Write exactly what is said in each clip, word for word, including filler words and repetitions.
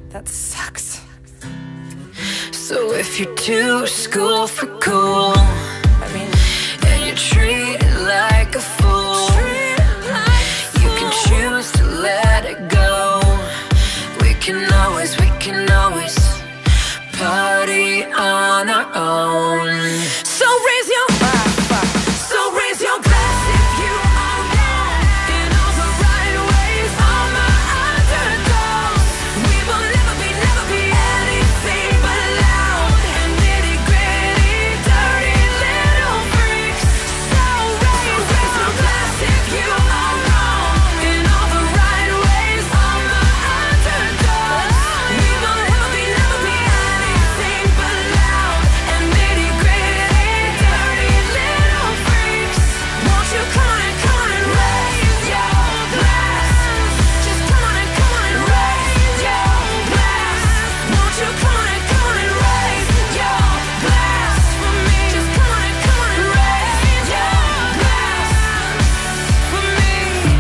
That sucks. So if you're too school for cool, I mean, and you're treated like a fool, you can choose to let it go. We can always, we can always party on our own. So raise your so raise your glass if you are wrong in all the right ways. All my underdogs, we will never be, never be anything but loud and nitty gritty, dirty little freaks. So raise, raise your glass if you are wrong in all the right ways. All my underdogs, we will never be, never be anything but loud and nitty gritty, dirty little freaks. Won't you come on and come on and raise your glass? Just come on and come on and raise your glass. Won't you come on and come on and raise your glass for me? Just come on and come on and raise your glass for me.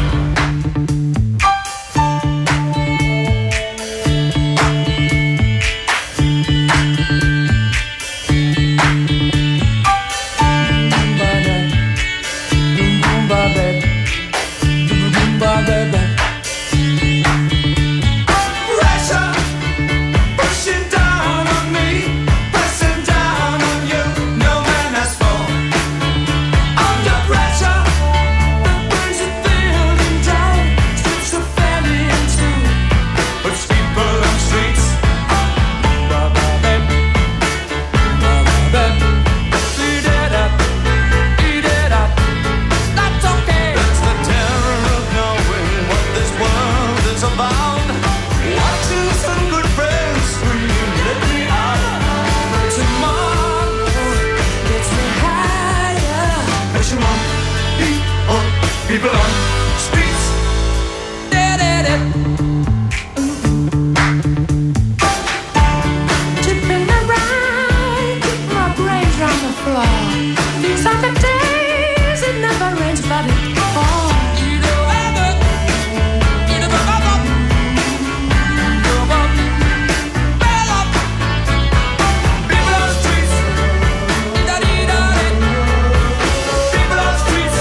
Pressure pushing down on me, pressing down on you. No man has fallen under pressure that brings you thin and down, strips the family in two, puts people on streets. Eat it up, eat it up. That's okay. That's the terror of knowing what this world is about. Watching some good friends scream, let me out. Tomorrow gets me higher. Push 'em on, people, people on streets. Tipping around, keep my brains round the floor. These are the days it never rains, but it falls. People on streets. People on streets.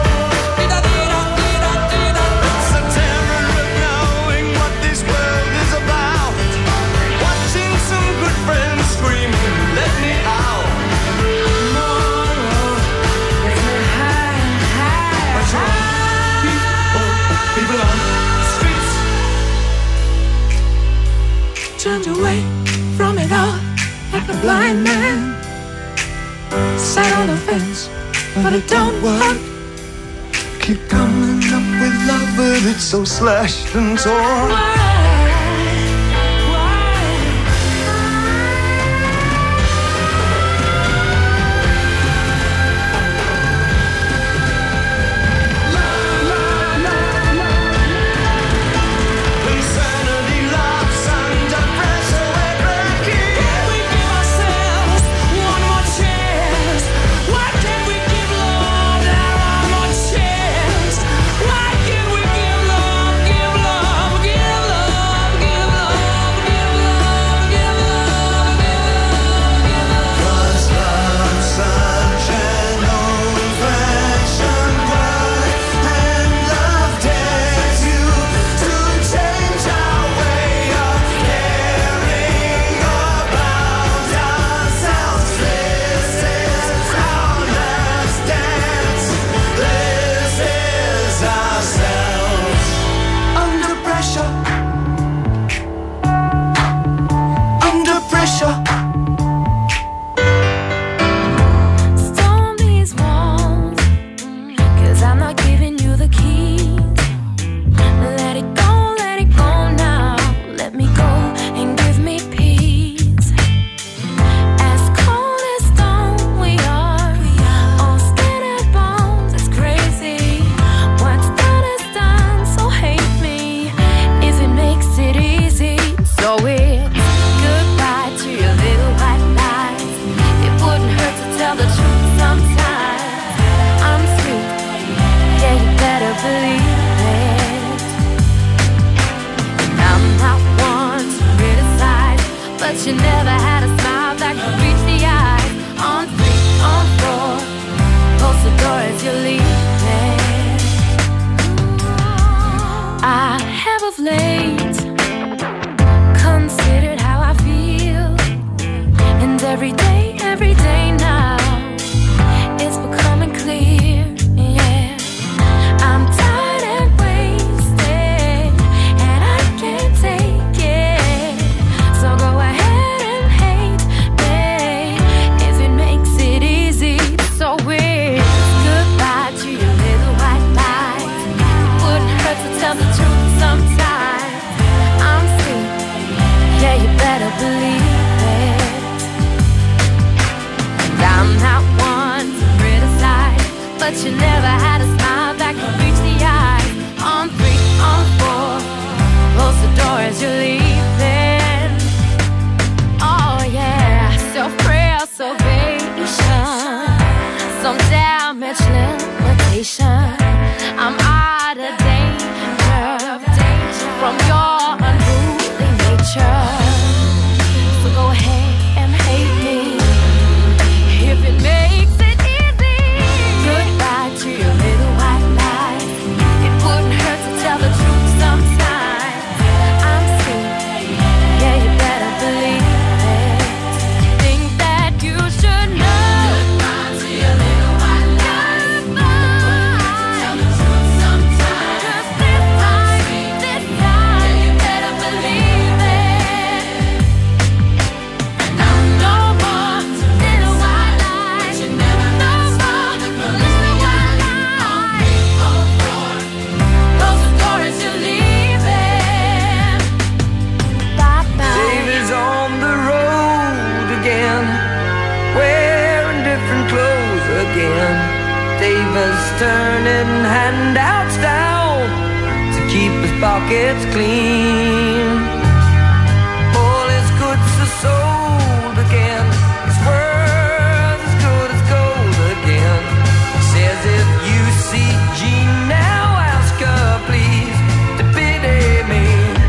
It's the terror of knowing what this world is about. Watching some good friends scream, let me out. Tomorrow gets me high, high, high. People, people on streets. Turned away from it all like a blind man. Sat on the fence, but it don't work. Keep coming up with love, but it's so slashed and torn. Why? Insanity loves under pressure, we're breaking. Can we give ourselves one more chance? Why can't we give love that one more chance? Why can't we give love, give love, give love, give love, give love, give love, give love? 'Cause love's such an old-fashioned word, and love dares you to change our way of caring about ourselves. This is our last dance. This is ourselves. Under pressure. Under pressure. Storm these walls, 'cause I'm not giving you the keys. Let it go, let it go now. Let me go and give me peace. As cold as stone we are, all skin and bones, it's crazy. What's done is done, so hate me if it makes it easy. So it's goodbye to your little white lies. It wouldn't hurt to tell the truth sometimes. I'm sweet, yeah, you better believe it. And I'm not one to criticize. but you never had a smile that could reach the eyes. On three, on four, close the door as you're leaving. I have of late considered how I feel, and every day, every day now it's becoming clear, yeah. I'm tired and wasted, and I can't take it. So go ahead and hate me if it makes it easy. So weird. Goodbye to your little white lies. It wouldn't hurt to tell the truth sometimes. I'm free, yeah, you better believe it. And I'm not one to criticize, but you never had a smile that could reach the eyes. On three, on four, close the door as you're leaving. Oh yeah, so frail, so patient, some damage limitation. I'm out of danger from your unruly nature. So go ahead and hate me if it makes it easy. Goodbye to your little white lies. It wouldn't hurt to tell the truth sometimes. I'm free, yeah, you better believe it. Think that you should know. Goodbye to your little white lies. Tell the truth sometimes. 'Cause this time, this time, you better believe it. No more little white lies. No more little white lies. Close the door as you're leaving. Bye bye. Dave is on the road again, wearing different clothes again. Dave is turning handouts down to keep his pockets clean. All his goods are sold again. His worth as good as gold again. Says if you see Jean now, ask her please to pity me.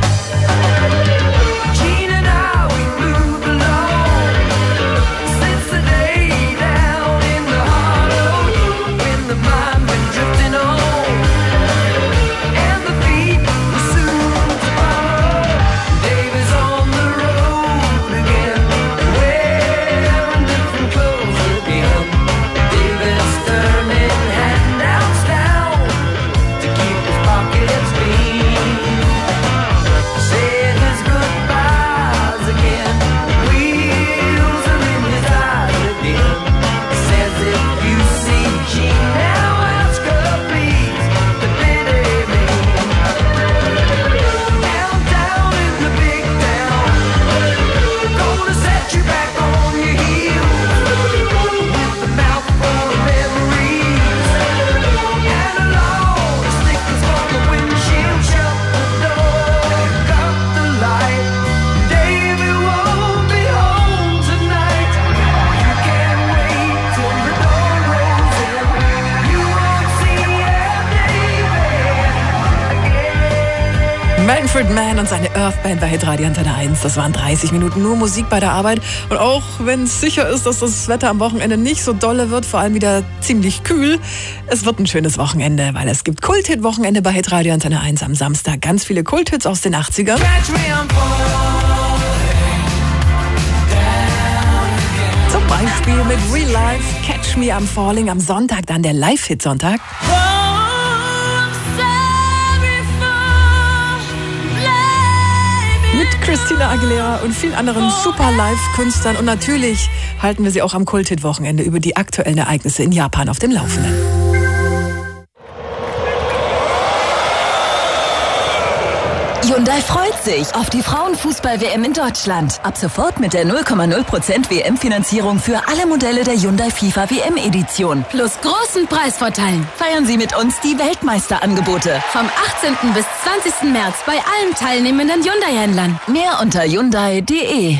Jean and I, we flew the lawn since the day down in the hollow when the mind went drifting on and the feet were soon to follow. Dave is on the road again, wearing different clothes again. Dave is turning handouts down to keep his pockets clean. Saying his goodbyes again. Wheels are in his eyes again. Says if you see Jean now, ask her please to pity me. Downtown in the big town, gonna set you back on your heels with a mouth full of memories and a load of stickers on the windshield. Shut the door, cut the light. David won't be home tonight. You can't wait till the door rolls in. You won't see David again. Manfred Mann und seine Earthband bei Hitradio Antenne eins. Das waren dreißig Minuten nur Musik bei der Arbeit. Und auch wenn es sicher ist, dass das Wetter am Wochenende nicht so dolle wird, vor allem wieder ziemlich kühl, es wird ein schönes Wochenende, weil es gibt Kult-Hit-Wochenende bei Hitradio Antenne eins am Samstag. Ganz viele Kult-Hits aus den achtzigern. Catch me, I'm falling down. Zum Beispiel mit Real Life, Catch Me I'm Falling. Am Sonntag dann der Live-Hit-Sonntag. Oh, I'm sorry for blaming Mit Christina Aguilera und vielen anderen super Live-Künstlern. Und natürlich halten wir Sie auch am Kult-Hit-Wochenende über die aktuellen Ereignisse in Japan auf dem Laufenden. Hyundai freut sich auf die Frauenfußball-W M in Deutschland. Ab sofort mit der null Komma null Prozent W M-Finanzierung für alle Modelle der Hyundai FIFA W M-Edition. Plus großen Preisvorteilen. Feiern Sie mit uns die Weltmeisterangebote. Vom achtzehnten bis zwanzigsten März bei allen teilnehmenden Hyundai-Händlern. Mehr unter hyundai punkt de.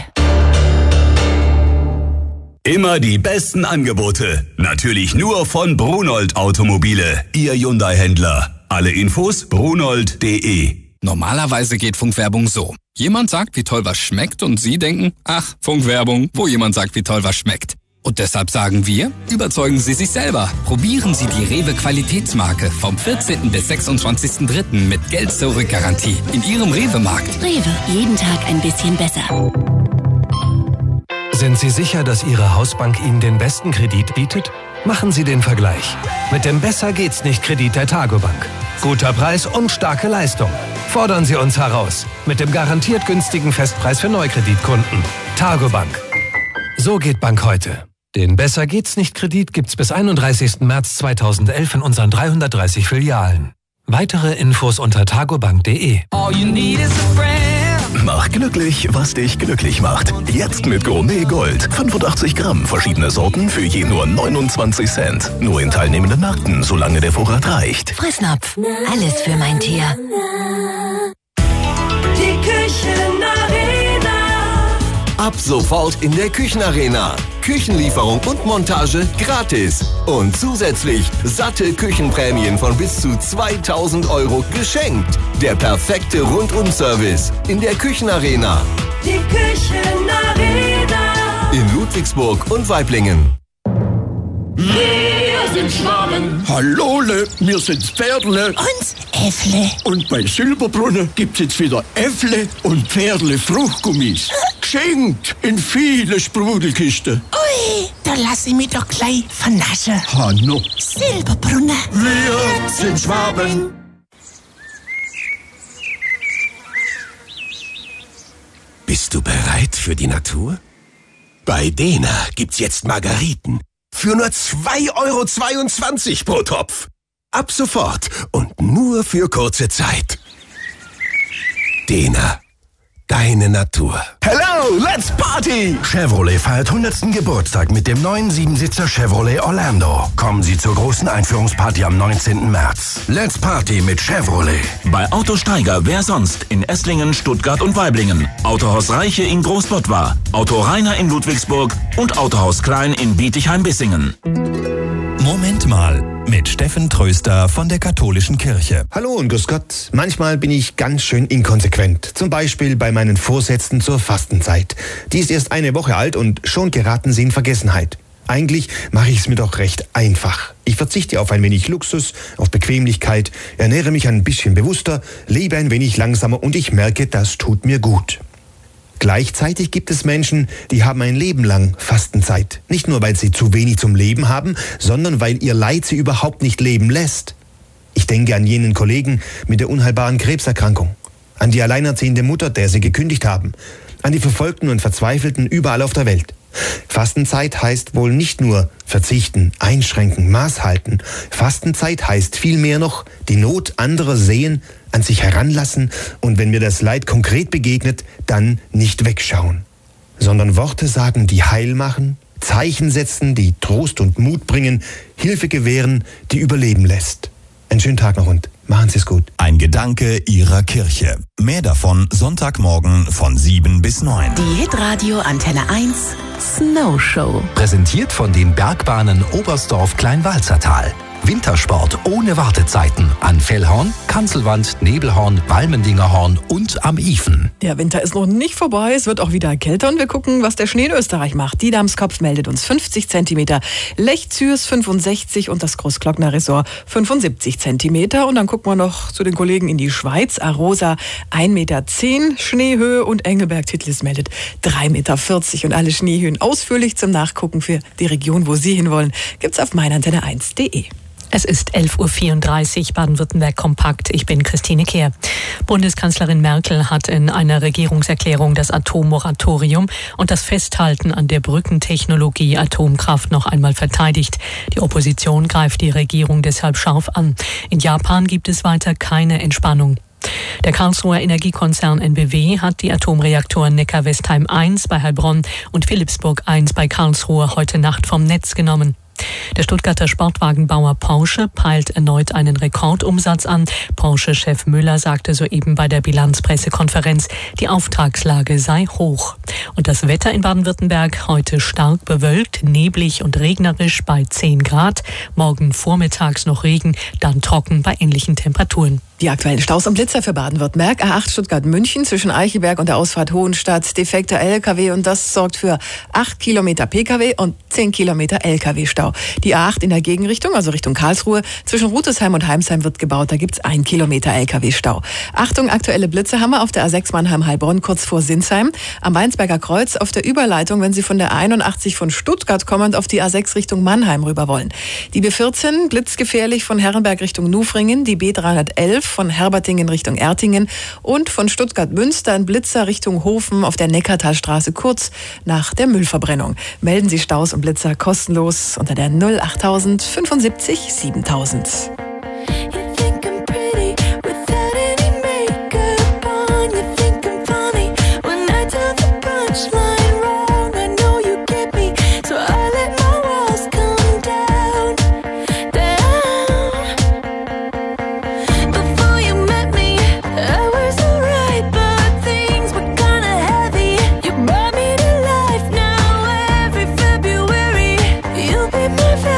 Immer die besten Angebote. Natürlich nur von Brunold Automobile. Ihr Hyundai-Händler. Alle Infos brunold punkt de. Normalerweise geht Funkwerbung so. Jemand sagt, wie toll was schmeckt und Sie denken, ach, Funkwerbung, wo jemand sagt, wie toll was schmeckt. Und deshalb sagen wir, überzeugen Sie sich selber. Probieren Sie die Rewe Qualitätsmarke vom vierzehnten bis sechsundzwanzigsten dritten mit Geld-Zurück-Garantie in Ihrem Rewe-Markt. Rewe, jeden Tag ein bisschen besser. Sind Sie sicher, dass Ihre Hausbank Ihnen den besten Kredit bietet? Machen Sie den Vergleich mit dem Besser geht's nicht Kredit der Targobank. Guter Preis und starke Leistung. Fordern Sie uns heraus mit dem garantiert günstigen Festpreis für Neukreditkunden. Targobank. So geht Bank heute. Den Besser geht's nicht Kredit gibt's bis einunddreißigsten März zweitausendelf in unseren dreihundertdreißig Filialen. Weitere Infos unter targobank punkt de. Mach glücklich, was dich glücklich macht. Jetzt mit Gourmet Gold. fünfundachtzig Gramm, verschiedene Sorten für je nur neunundzwanzig Cent. Nur in teilnehmenden Märkten, solange der Vorrat reicht. Fressnapf, alles für mein Tier. Die Küchenarena. Ab sofort in der Küchenarena. Küchenlieferung und Montage gratis. Und zusätzlich satte Küchenprämien von bis zu zweitausend Euro geschenkt. Der perfekte Rundum-Service in der Küchenarena. Die Küchenarena. In Ludwigsburg und Waiblingen. Wir sind Schwaben. Hallole, wir sind Pferdle. Und Äffle. Und bei Silberbrunner gibt's jetzt wieder Äffle und Pferdle Fruchtgummis. Geschenkt in viele Sprudelkisten. Ui, da lass ich mich doch gleich vernaschen. Hanno. Silberbrunner. Wir sind Schwaben. Bist du bereit für die Natur? Bei Dena gibt's jetzt Margariten. Für nur zwei Euro zweiundzwanzig pro Topf. Ab sofort und nur für kurze Zeit. Dena. Deine Natur. Hello, let's party! Chevrolet feiert hundertsten Geburtstag mit dem neuen Siebensitzer Chevrolet Orlando. Kommen Sie zur großen Einführungsparty am neunzehnten März. Let's party mit Chevrolet. Bei Autosteiger, wer sonst? In Esslingen, Stuttgart und Waiblingen. Autohaus Reiche in Großbottwar. Auto Rainer in Ludwigsburg und Autohaus Klein in Bietigheim-Bissingen. Moment mal, mit Steffen Tröster von der Katholischen Kirche. Hallo und grüß Gott. Manchmal bin ich ganz schön inkonsequent. Zum Beispiel bei meinen Vorsätzen zur Fastenzeit. Die ist erst eine Woche alt und schon geraten sie in Vergessenheit. Eigentlich mache ich es mir doch recht einfach. Ich verzichte auf ein wenig Luxus, auf Bequemlichkeit, ernähre mich ein bisschen bewusster, lebe ein wenig langsamer und ich merke, das tut mir gut. Gleichzeitig gibt es Menschen, die haben ein Leben lang Fastenzeit. Nicht nur, weil sie zu wenig zum Leben haben, sondern weil ihr Leid sie überhaupt nicht leben lässt. Ich denke an jenen Kollegen mit der unheilbaren Krebserkrankung, an die alleinerziehende Mutter, der sie gekündigt haben, an die Verfolgten und Verzweifelten überall auf der Welt. Fastenzeit heißt wohl nicht nur verzichten, einschränken, Maß halten. Fastenzeit heißt vielmehr noch die Not anderer sehen, an sich heranlassen und wenn mir das Leid konkret begegnet, dann nicht wegschauen, sondern Worte sagen, die heil machen, Zeichen setzen, die Trost und Mut bringen, Hilfe gewähren, die überleben lässt. Einen schönen Tag noch und machen Sie es gut. Ein Gedanke Ihrer Kirche. Mehr davon Sonntagmorgen von sieben bis neun. Die Hitradio Antenne eins Snow Show. Präsentiert von den Bergbahnen Oberstdorf-Kleinwalzertal. Wintersport ohne Wartezeiten an Fellhorn, Kanzelwand, Nebelhorn, Walmendingerhorn und am Ifen. Der Winter ist noch nicht vorbei, es wird auch wieder kälter und wir gucken, was der Schnee in Österreich macht. Die Damskopf meldet uns fünfzig Zentimeter, Lech-Zürs fünfundsechzig und das Großglockner Ressort fünfundsiebzig Zentimeter. Und dann gucken wir noch zu den Kollegen in die Schweiz. Arosa ein Meter zehn Schneehöhe und Engelberg-Titlis meldet drei Meter vierzig. Und alle Schneehöhen ausführlich zum Nachgucken für die Region, wo Sie hinwollen, gibt's auf meinantenne eins punkt de. Es ist elf Uhr vierunddreißig, Baden-Württemberg kompakt. Ich bin Christine Kehr. Bundeskanzlerin Merkel hat in einer Regierungserklärung das Atommoratorium und das Festhalten an der Brückentechnologie Atomkraft noch einmal verteidigt. Die Opposition greift die Regierung deshalb scharf an. In Japan gibt es weiter keine Entspannung. Der Karlsruher Energiekonzern N B W hat die Atomreaktoren Neckar-Westheim eins bei Heilbronn und Philipsburg eins bei Karlsruhe heute Nacht vom Netz genommen. Der Stuttgarter Sportwagenbauer Porsche peilt erneut einen Rekordumsatz an. Porsche-Chef Müller sagte soeben bei der Bilanzpressekonferenz, die Auftragslage sei hoch. Und das Wetter in Baden-Württemberg heute stark bewölkt, neblig und regnerisch bei zehn Grad. Morgen vormittags noch Regen, dann trocken bei ähnlichen Temperaturen. Die aktuellen Staus und Blitzer für Baden-Württemberg. A acht Stuttgart-München zwischen Eichelberg und der Ausfahrt Hohenstadt. Defekter L K W und das sorgt für acht Kilometer P K W und zehn Kilometer L K W-Stau. Die A acht in der Gegenrichtung, also Richtung Karlsruhe, zwischen Rutesheim und Heimsheim wird gebaut. Da gibt's ein Kilometer L K W-Stau. Achtung, aktuelle Blitze haben wir auf der A sechs Mannheim-Heilbronn kurz vor Sinsheim. Am Weinsberger Kreuz auf der Überleitung, wenn Sie von der einundachtzig von Stuttgart kommend auf die A sechs Richtung Mannheim rüber wollen. Die B vierzehn blitzgefährlich von Herrenberg Richtung Nufringen. Die B dreihundertelf von Herbertingen Richtung Ertingen und von Stuttgart-Münster in Blitzer Richtung Hofen auf der Neckartalstraße kurz nach der Müllverbrennung. Melden Sie Staus und Blitzer kostenlos unter der null achttausend fünfundsiebzig siebentausend. My